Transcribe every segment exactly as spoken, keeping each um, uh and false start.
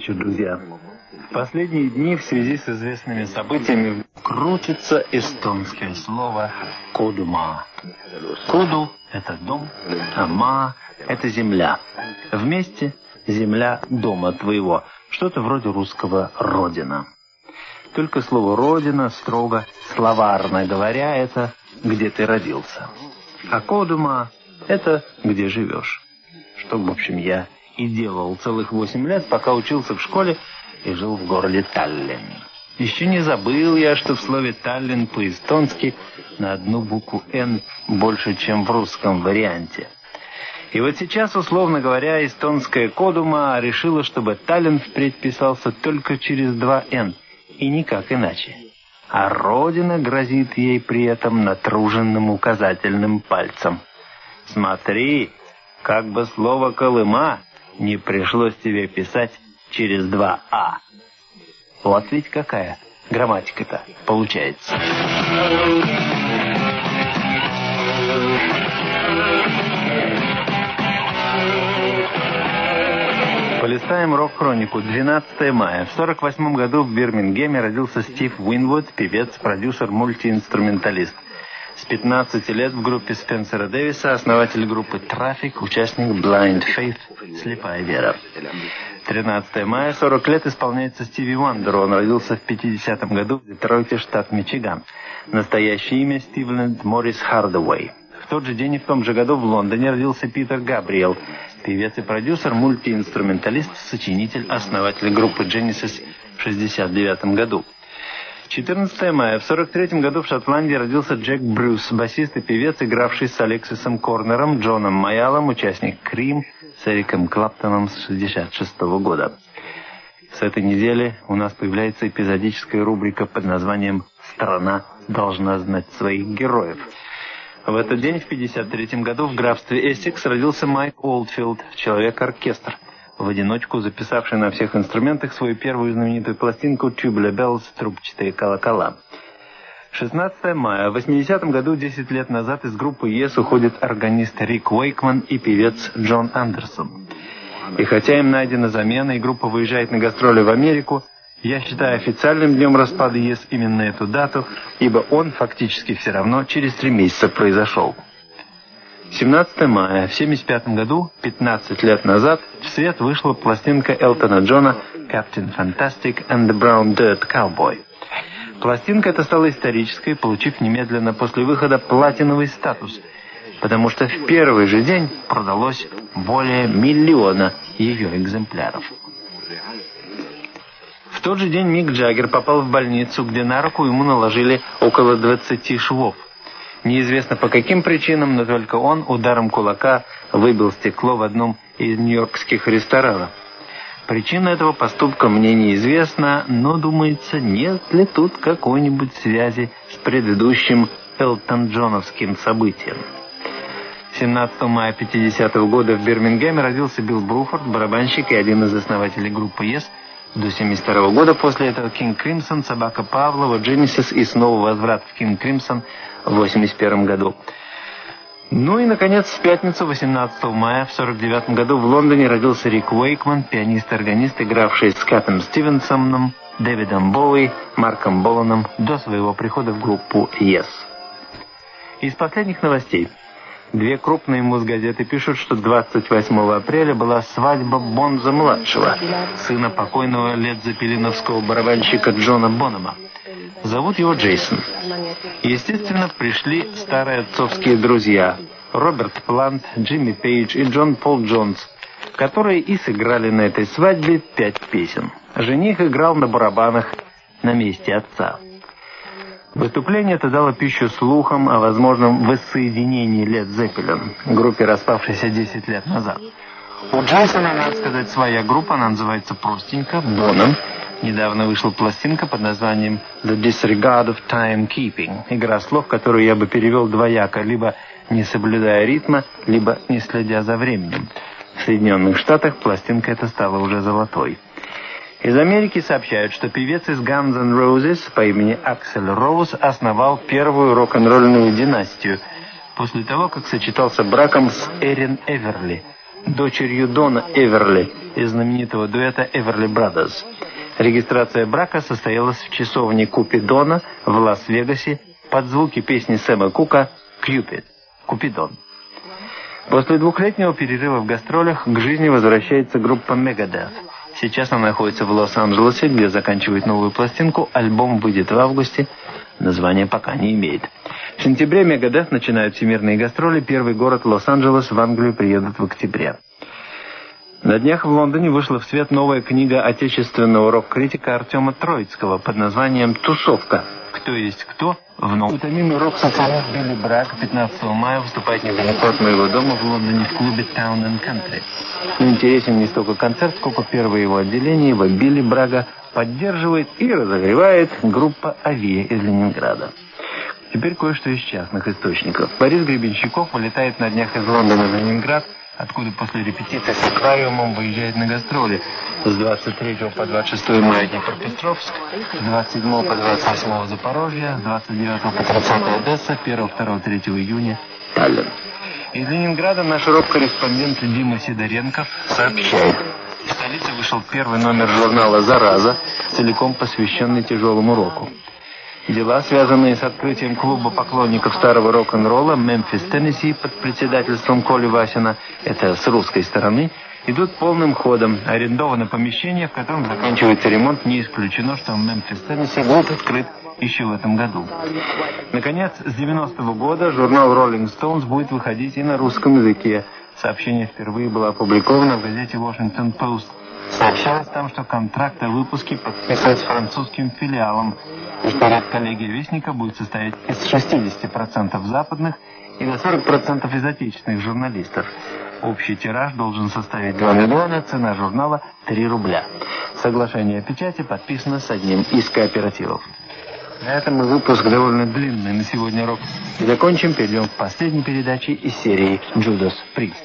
вечер, друзья. В последние дни в связи с известными событиями крутится эстонское слово «кодума». «Коду» — это дом, а «ма» — это земля. Вместе земля дома твоего. Что-то вроде русского «родина». Только слово «родина» строго словарно говоря, это «где ты родился». А «кодума» — это «где живешь». Что, в общем, я и делал целых восемь лет, пока учился в школе и жил в городе Таллин. Еще не забыл я, что в слове «Таллин» по-эстонски на одну букву «Н» больше, чем в русском варианте. И вот сейчас, условно говоря, эстонская «кодума» решила, чтобы Таллин впредь писался только через два «Н» и никак иначе. А родина грозит ей при этом натруженным указательным пальцем. Смотри, как бы слово «Колыма» не пришлось тебе писать через два «а». Вот ведь какая грамматика-то получается. Полистаем рок-хронику. двенадцатое мая. В сорок восьмом году в Бирмингеме родился Стив Уинвуд, певец, продюсер, мультиинструменталист. С пятнадцати лет в группе Спенсера Дэвиса, основатель группы «Трафик», участник Blind Faith, «Слепая вера». тринадцатое мая, сорок лет исполняется Стиви Уандеру. Он родился в пятидесятом году в Детройте, штат Мичиган. Настоящее имя Стивленд Моррис Хардуэй. В тот же день и в том же году в Лондоне родился Питер Габриэл, певец и продюсер, мультиинструменталист, сочинитель, основатель группы Genesis в шестьдесят девятом году. четырнадцатое мая. В сорок третьем году в Шотландии родился Джек Брюс, басист и певец, игравший с Алексисом Корнером, Джоном Майалом, участник Крим, с Эриком Клаптоном с шестьдесят шестого года. С этой недели у нас появляется эпизодическая рубрика под названием «Страна должна знать своих героев». В этот день, в пятьдесят третьем году, в графстве Эссекс родился Майк Олдфилд, человек-оркестр, в одиночку записавший на всех инструментах свою первую знаменитую пластинку «Tubular Bells» — трубчатые колокола. шестнадцатое мая. В восьмидесятом году, десять лет назад, из группы Yes уходит органист Рик Уэйкман и певец Джон Андерсон. И хотя им найдена замена, и группа выезжает на гастроли в Америку, я считаю официальным днем распада Yes именно эту дату, ибо он фактически все равно через три месяца произошел. семнадцатое мая. В семьдесят пятом году, пятнадцать лет назад, в свет вышла пластинка Элтона Джона «Captain Fantastic and the Brown Dirt Cowboy». Пластинка эта стала исторической, получив немедленно после выхода платиновый статус, потому что в первый же день продалось более миллиона ее экземпляров. В тот же день Мик Джаггер попал в больницу, где на руку ему наложили около двадцати швов. Неизвестно по каким причинам, но только он ударом кулака выбил стекло в одном из нью-йоркских ресторанов. Причина этого поступка мне неизвестна, но, думается, нет ли тут какой-нибудь связи с предыдущим Элтон-Джоновским событием. семнадцатого мая пятидесятого года в Бирмингеме родился Билл Бруфорд, барабанщик и один из основателей группы Yes. До семьдесят второго года после этого King Crimson, Собака Павлова, Genesis и снова возврат в King Crimson в восемьдесят первом году. Ну и, наконец, в пятницу, восемнадцатого мая, в сорок девятом году в Лондоне родился Рик Уэйкман, пианист-органист, игравший с Кэтом Стивенсоном, Дэвидом Боуи, Марком Боланом до своего прихода в группу Yes. Из последних новостей. Две крупные музгазеты пишут, что двадцать восьмого апреля была свадьба Бонза-младшего, сына покойного ледзеппелиновского барабанщика Джона Бонема. Зовут его Джейсон. Естественно, пришли старые отцовские друзья Роберт Плант, Джимми Пейдж и Джон Пол Джонс, которые и сыграли на этой свадьбе пять песен. Жених играл на барабанах на месте отца. Выступление это дало пищу слухам о возможном воссоединении Led Zeppelin, группе, распавшейся десять лет назад. У Джейсона, надо сказать, своя группа, она называется простенько «Боном». Недавно вышла пластинка под названием «The Disregard of Timekeeping». Игра слов, которую я бы перевел двояко, либо «не соблюдая ритма», либо «не следя за временем». В Соединенных Штатах пластинка эта стала уже золотой. Из Америки сообщают, что певец из Guns N' Roses по имени Аксель Роуз основал первую рок-н-ролльную династию после того, как сочетался браком с Эрин Эверли, дочерью Дона Эверли из знаменитого дуэта «Эверли Brothers». Регистрация брака состоялась в часовне Купидона в Лас-Вегасе под звуки песни Сэма Кука «Кьюпид» — «Купидон». После двухлетнего перерыва в гастролях к жизни возвращается группа Megadeth. Сейчас она находится в Лос-Анджелесе, где заканчивает новую пластинку. Альбом выйдет в августе. Название пока не имеет. В сентябре Megadeth начинают всемирные гастроли. Первый город Лос-Анджелес, в Англию приедут в октябре. На днях в Лондоне вышла в свет новая книга отечественного рок-критика Артема Троицкого под названием «Тусовка. Кто есть кто?» В новом витаминный рок-социалист Билли Брагг пятнадцатого мая выступает недалеко от моего дома в Лондоне в клубе Town and Country. Но интересен не столько концерт, сколько первое его отделение, его Билли Брагга поддерживает и разогревает группа «Авиа» из Ленинграда. Теперь кое-что из частных источников. Борис Гребенщиков вылетает на днях из Лондона в Ленинград, откуда после репетиции с аквариумом выезжает на гастроли. С двадцать третьего по двадцать шестое мая Днепропетровск, с двадцать седьмого по двадцать восьмое Запорожье, с двадцать девятого по тридцатое Одесса, первого, второго, третьего июня Таллин. Из Ленинграда наш рок-корреспондент Дима Сидоренков сообщает. В столице вышел первый номер журнала «Зараза», целиком посвященный тяжелому року. Дела, связанные с открытием клуба поклонников старого рок-н-ролла «Мемфис, Теннесси» под председательством Коли Васина, это с русской стороны, идут полным ходом. Арендовано помещение, в котором заканчивается ремонт. Не исключено, что «Мемфис, Теннесси» будет открыт еще в этом году. Наконец, с девяностого года журнал «Роллинг Стоунс» будет выходить и на русском языке. Сообщение впервые было опубликовано в газете «Вашингтон Пост». Сообщалось там, что контракт о выпуске подписан с французским филиалом, и что ряд коллегий Вестника будет состоять из шестидесяти процентов западных и до сорока процентов из отечественных журналистов. Общий тираж должен составить два миллиона, цена журнала три рубля. Соглашение о печати подписано с одним из кооперативов. На этом мы выпуск довольно длинный на сегодня рок. И закончим, перейдем к последней передаче из серии «Judas Priest».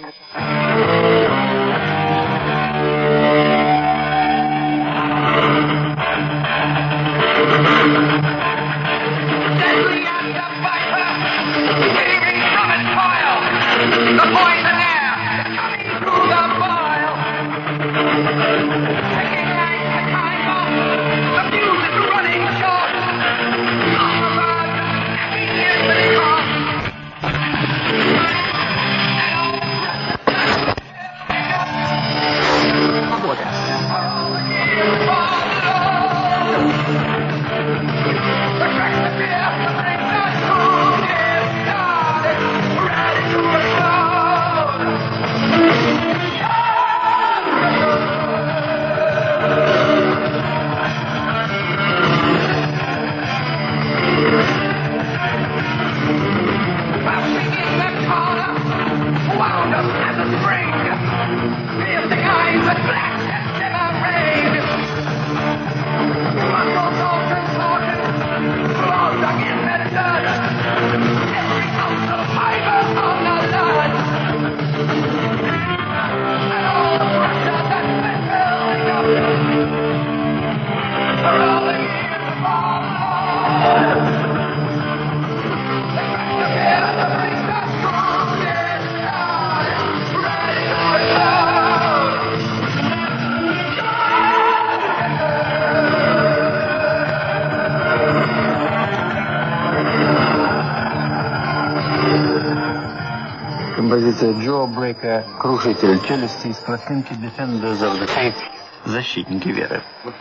Композиция Джо Брейка «Крушитель челюсти» из пластинки Defenders of the Faith — «Защитники веры».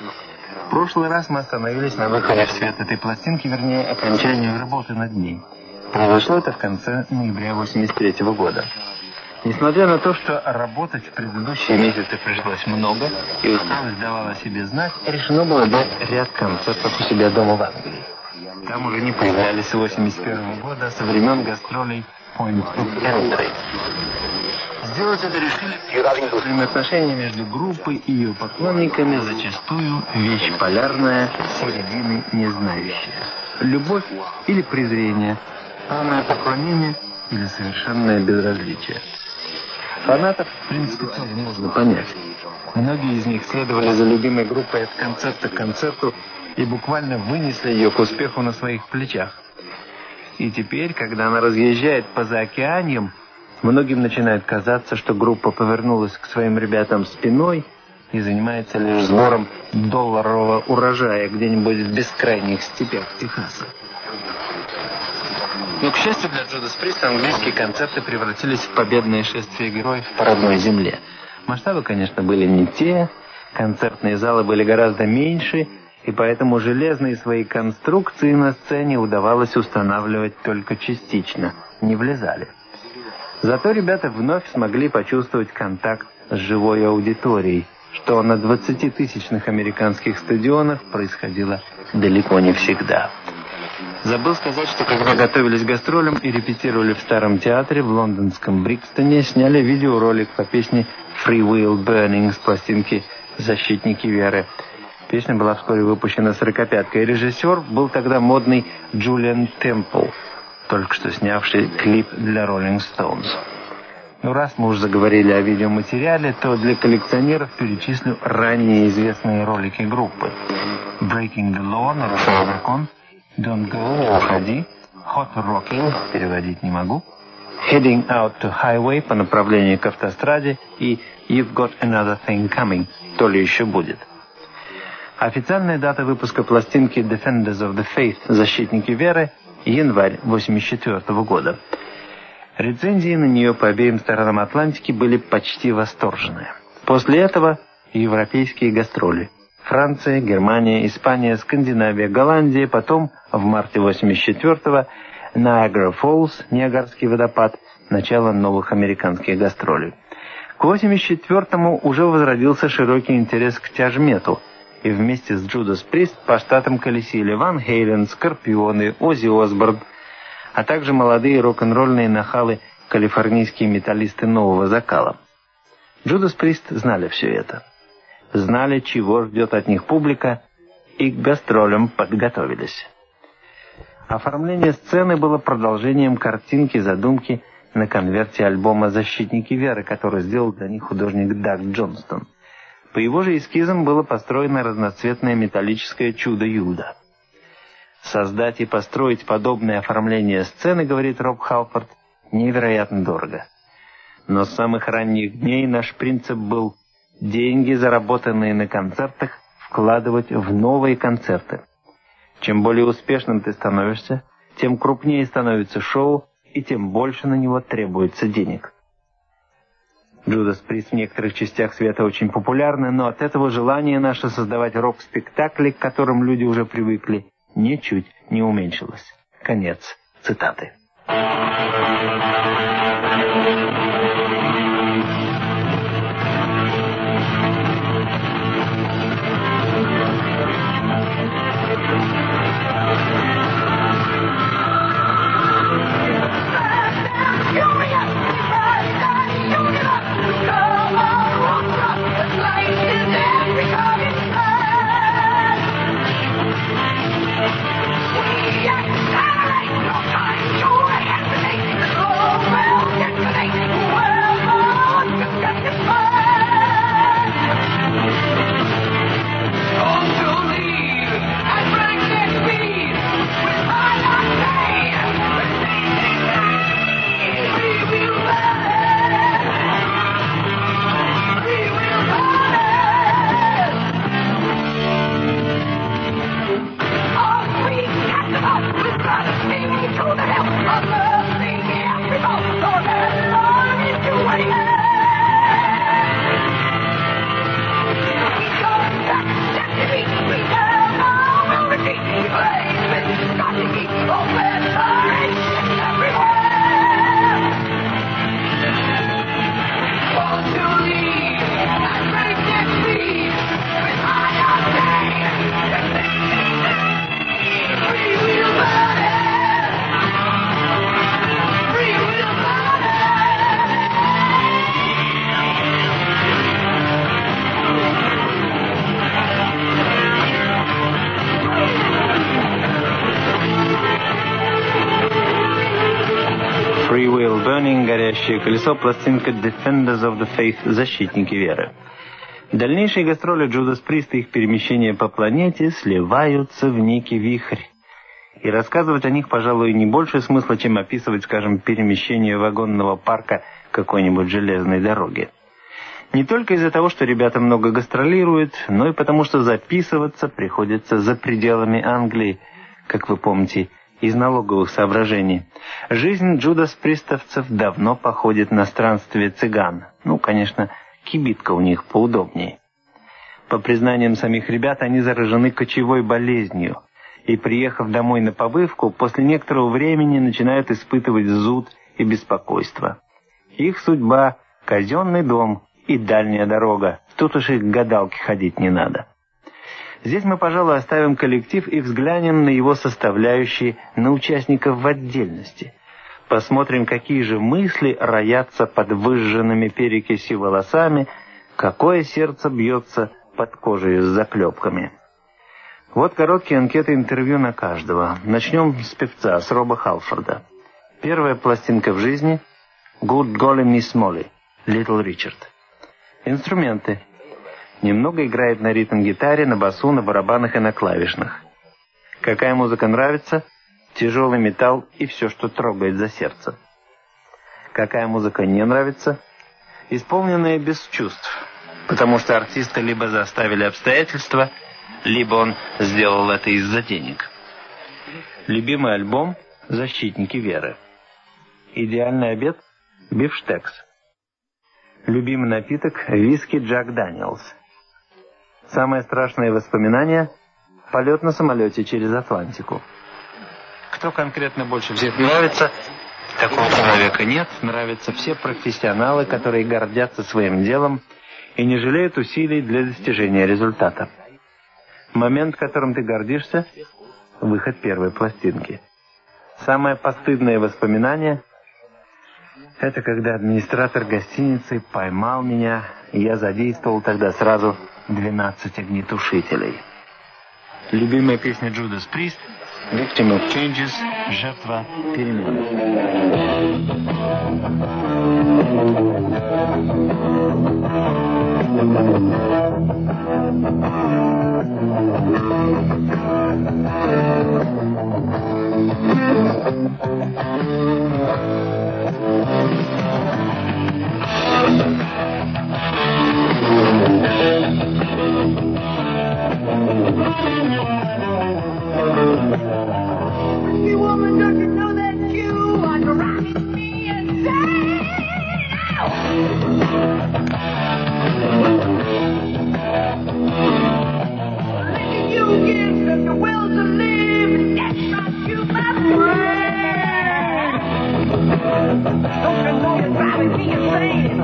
В прошлый раз мы остановились на выходе в свет этой пластинки, вернее, окончании работы над ней. Произошло это в конце ноября восемьдесят третьего года. Несмотря на то, что работать в предыдущие месяцы пришлось много, и усталость давала о себе знать, решено было дать ряд концертов у себя дома в Англии. Там уже не появлялись с восемьдесят первого года, со времен гастролей Point of Entry. Сделать это решили взаимоотношения между группой и ее поклонниками, зачастую вещь полярная, середины не знающая. Любовь или презрение, полное поклонение или совершенное безразличие. Фанатов, в принципе, тоже можно понять. Многие из них следовали за любимой группой от концерта к концерту и буквально вынесли ее к успеху на своих плечах. И теперь, когда она разъезжает по заокеаниям, Многим начинает казаться, что группа повернулась к своим ребятам спиной и занимается лишь сбором долларового урожая где-нибудь в бескрайних степях Техаса. Но, к счастью для Judas Priest, английские концерты превратились в победное шествие героев по родной земле. Масштабы, конечно, были не те, концертные залы были гораздо меньше, и поэтому железные свои конструкции на сцене удавалось устанавливать только частично, не влезали. Зато ребята вновь смогли почувствовать контакт с живой аудиторией, что на двадцатитысячных американских стадионах происходило далеко не всегда. Забыл сказать, что когда готовились к гастролям и репетировали в Старом театре в лондонском Брикстоне, сняли видеоролик по песне «Free Will Burning» с пластинки «Защитники веры». Песня была вскоре выпущена сорокопяткой. Режиссер был тогда модный Джулиан Темпл, только что снявший клип для Rolling Stones. Ну, раз мы уже заговорили о видеоматериале, то для коллекционеров перечислю ранее известные ролики группы. «Breaking the Law», «Нарушая закон», «Don't Go», «Уходи», «Hot Rocking», переводить не могу, «Heading Out to Highway», по направлению к автостраде, и «You've Got Another Thing Coming», то ли еще будет. Официальная дата выпуска пластинки «Defenders of the Faith», «Защитники веры», январь восемьдесят четвёртого года. Рецензии на нее по обеим сторонам Атлантики были почти восторженные. После этого европейские гастроли. Франция, Германия, Испания, Скандинавия, Голландия, потом в марте восемьдесят четвёртого Niagara Falls, Ниагарский водопад, начало новых американских гастролей. К восемьдесят четвёртому уже возродился широкий интерес к тяжмету, и вместе с Judas Priest по штатам колесили Ван Хейлен, Скорпионы, Оззи Осборн, а также молодые рок-н-ролльные нахалы, калифорнийские металлисты нового закала. Judas Priest знали все это. Знали, чего ждет от них публика, и к гастролям подготовились. Оформление сцены было продолжением картинки-задумки на конверте альбома «Защитники веры», который сделал для них художник Даг Джонстон. По его же эскизам было построено разноцветное металлическое чудо-юдо. Создать и построить подобное оформление сцены, говорит Роб Халфорд, невероятно дорого. Но с самых ранних дней наш принцип был деньги, заработанные на концертах, вкладывать в новые концерты. Чем более успешным ты становишься, тем крупнее становится шоу, и тем больше на него требуется денег. Judas Priest в некоторых частях света очень популярны, но от этого желание наше создавать рок-спектакли, к которым люди уже привыкли, ничуть не уменьшилось. Конец цитаты. Free Will Burning, горящее колесо, пластинка Defenders of the Faith, защитники веры. Дальнейшие гастроли Judas Priest и их перемещения по планете сливаются в некий вихрь. И рассказывать о них, пожалуй, не больше смысла, чем описывать, скажем, перемещение вагонного парка какой-нибудь железной дороги. Не только из-за того, что ребята много гастролируют, но и потому, что записываться приходится за пределами Англии, как вы помните, из налоговых соображений. Жизнь джудас-приставцев давно походит на странствие цыган. Ну, конечно, кибитка у них поудобнее. По признаниям самих ребят, они заражены кочевой болезнью. И, приехав домой на побывку, после некоторого времени начинают испытывать зуд и беспокойство. Их судьба — казенный дом и дальняя дорога. Тут уж и к гадалке ходить не надо. Здесь мы, пожалуй, оставим коллектив и взглянем на его составляющие, на участников в отдельности. Посмотрим, какие же мысли роятся под выжженными перекисью волосами, какое сердце бьется под кожей с заклепками. Вот короткие анкеты интервью на каждого. Начнем с певца, с Роба Халфорда. Первая пластинка в жизни — «Good Golly Miss Molly», Little Richard. Инструменты. Немного играет на ритм-гитаре, на басу, на барабанах и на клавишных. Какая музыка нравится? Тяжелый металл и все, что трогает за сердце. Какая музыка не нравится? Исполненная без чувств, потому что артиста либо заставили обстоятельства, либо он сделал это из-за денег. Любимый альбом «Защитники веры». Идеальный обед – бифштекс. Любимый напиток – виски Джек Дэниелс. Самое страшное воспоминание – полет на самолете через Атлантику. Кто конкретно больше всех нравится? Такого человека нет. Нравятся все профессионалы, которые гордятся своим делом и не жалеют усилий для достижения результата. Момент, которым ты гордишься – выход первой пластинки. Самое постыдное воспоминание – это когда администратор гостиницы поймал меня, и я задействовал тогда сразу двенадцать огнетушителей. Любимая песня Judas Priest — «Victim of Changes», «Жертва перемен». Woman, don't you know that you are driving me insane? Making you give the will to live, and that's not you, my friend. Don't you know you're driving me insane?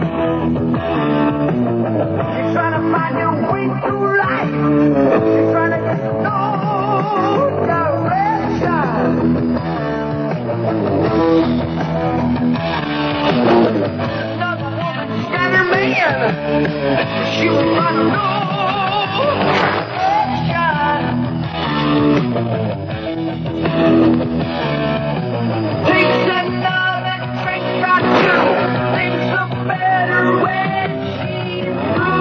You're trying to find your way through life. You're trying to get no direction. Another woman standing man. She was trying to know direction. Takes another drink from you. Thinks a better when she's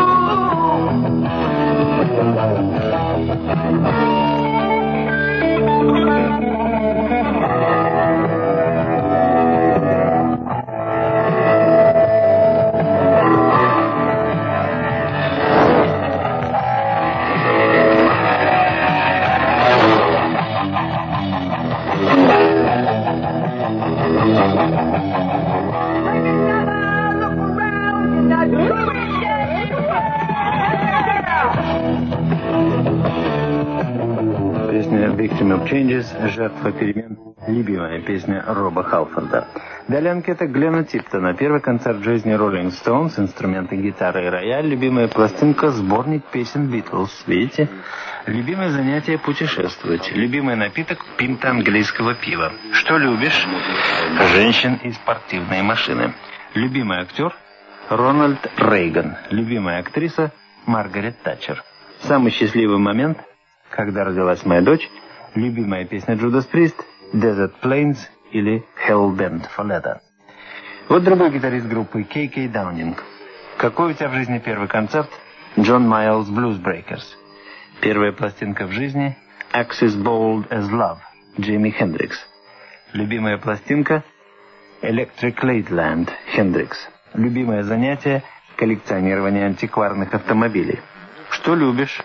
«Victim of Changes», «Жертва перемен», любимая песня Роба Халфорда. Далее анкета Глена Типтона. Первый концерт в жизни Rolling Stones, инструменты гитара и рояль, любимая пластинка, сборник песен Битлз. Видите? Любимое занятие — путешествовать. Любимый напиток — пинта английского пива. Что любишь? Женщин и спортивные машины. Любимый актер — Рональд Рейган. Любимая актриса — Маргарет Тэтчер. Самый счастливый момент — когда родилась моя дочь. Любимая песня Judas Priest — «Desert Plains» или «Hell Bent for Leather». Вот другой гитарист группы Кей Кей Даунинг. Какой у тебя в жизни первый концерт? Джон Майлз Blues Breakers. Первая пластинка в жизни — «Axis Bold as Love», Джимми Хендрикс. Любимая пластинка Electric Ladyland Хендрикс. Любимое занятие коллекционирование антикварных автомобилей. Что любишь?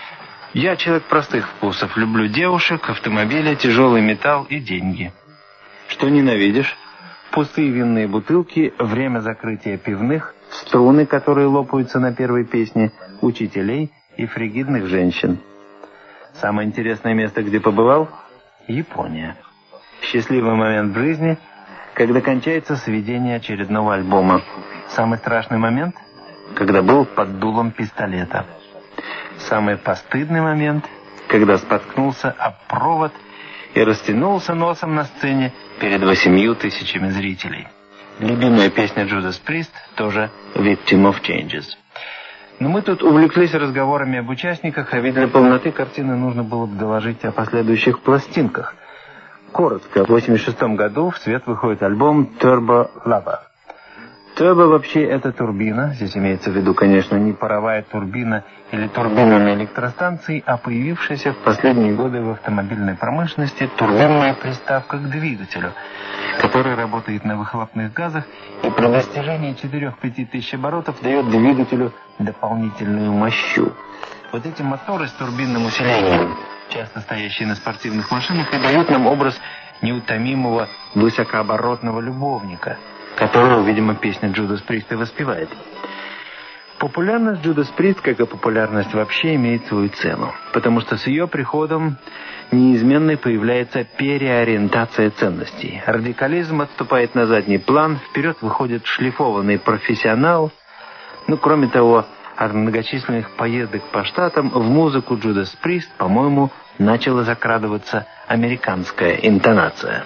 Я человек простых вкусов. Люблю девушек, автомобили, тяжелый металл и деньги. Что ненавидишь? Пустые винные бутылки, время закрытия пивных, струны, которые лопаются на первой песне, учителей и фригидных женщин. Самое интересное место, где побывал? Япония. Счастливый момент в жизни, когда кончается сведение очередного альбома. Самый страшный момент, когда был под дулом пистолета. Самый постыдный момент, когда споткнулся об провод и растянулся носом на сцене перед восемью тысячами зрителей. Любимая песня Judas Priest тоже «Victim of Changes». Но мы тут увлеклись разговорами об участниках, а ведь для полноты картины нужно было бы доложить о последующих пластинках. Коротко, в восемьдесят шестом году в свет выходит альбом «Turbo Lover». Turbo вообще это турбина, здесь имеется в виду, конечно, не паровая турбина или турбина на электростанции, а появившаяся в последние годы в автомобильной промышленности турбинная приставка к двигателю, который работает на выхлопных газах и при достижении четырех-пяти тысяч оборотов дает двигателю дополнительную мощу. Вот эти моторы с турбинным усилением, часто стоящие на спортивных машинах, и дают нам образ неутомимого высокооборотного любовника, которого, видимо, песня Judas Priest и воспевает. Популярность Judas Priest, как и популярность вообще, имеет свою цену, потому что с ее приходом неизменной появляется переориентация ценностей. Радикализм отступает на задний план, вперед выходит шлифованный профессионал. Ну, кроме того, от многочисленных поездок по штатам в музыку Judas Priest, по-моему, начала закрадываться американская интонация.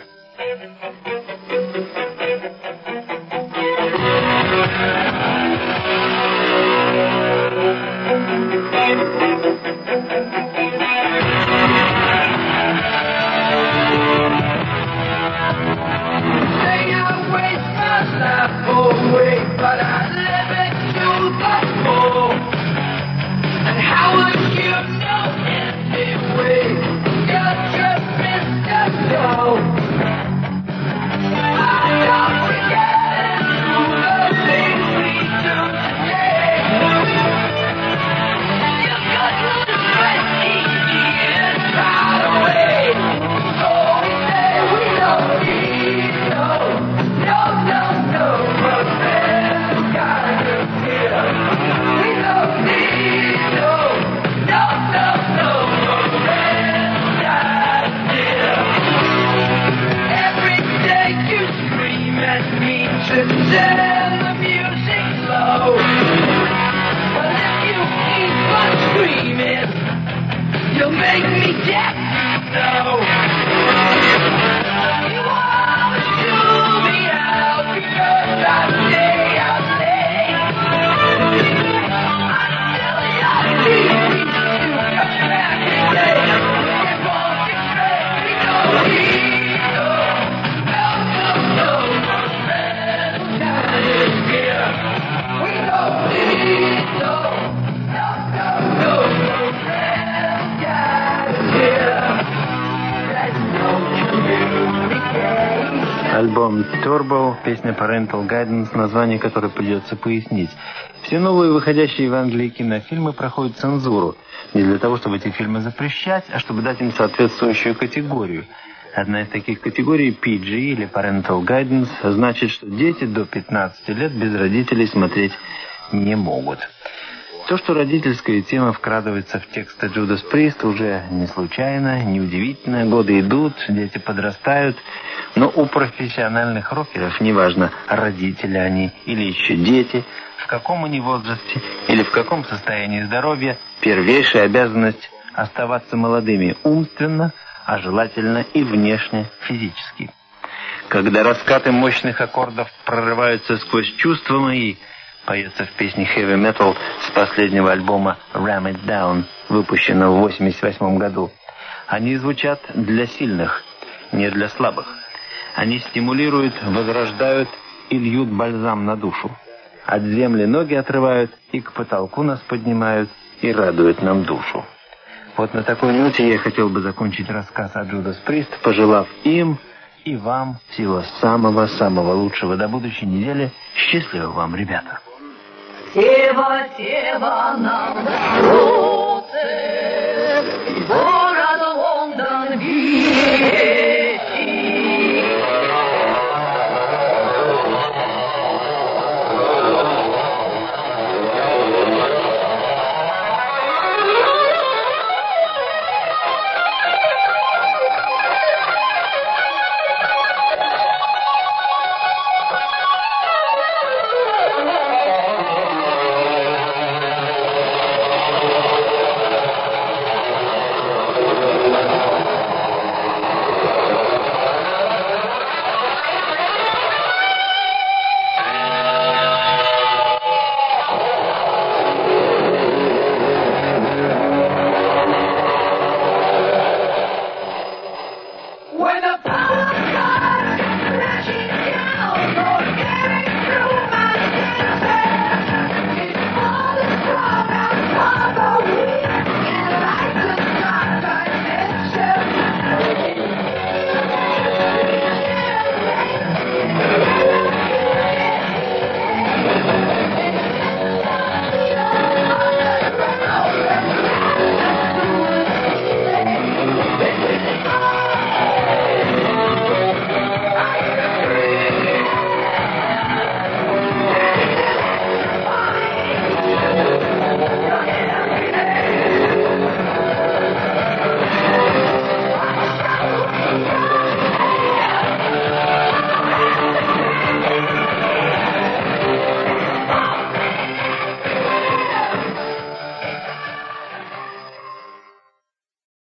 Альбом Turbo, песня Parental Guidance, название которой придется пояснить. Все новые выходящие в Англии кинофильмы проходят цензуру. Не для того, чтобы эти фильмы запрещать, а чтобы дать им соответствующую категорию. Одна из таких категорий, пи джи или Parental Guidance, значит, что дети до пятнадцати лет без родителей смотреть не могут. То, что родительская тема вкрадывается в тексты Judas Priest, уже не случайно, не удивительно. Годы идут, дети подрастают. Но у профессиональных рокеров, неважно, родители они или еще дети, в каком они возрасте или в каком состоянии здоровья, первейшая обязанность оставаться молодыми умственно, а желательно и внешне физически. Когда раскаты мощных аккордов прорываются сквозь чувства мои, поется в песне Heavy Metal с последнего альбома Ram It Down, выпущенного в восемьдесят восьмом году. Они звучат для сильных, не для слабых. Они стимулируют, возрождают и льют бальзам на душу. От земли ноги отрывают и к потолку нас поднимают и радуют нам душу. Вот на такой ноте я хотел бы закончить рассказ о Judas Priest, пожелав им и вам всего самого-самого лучшего до будущей недели. Счастливо вам, ребята. Сева, Сева, нам город Лондон видит.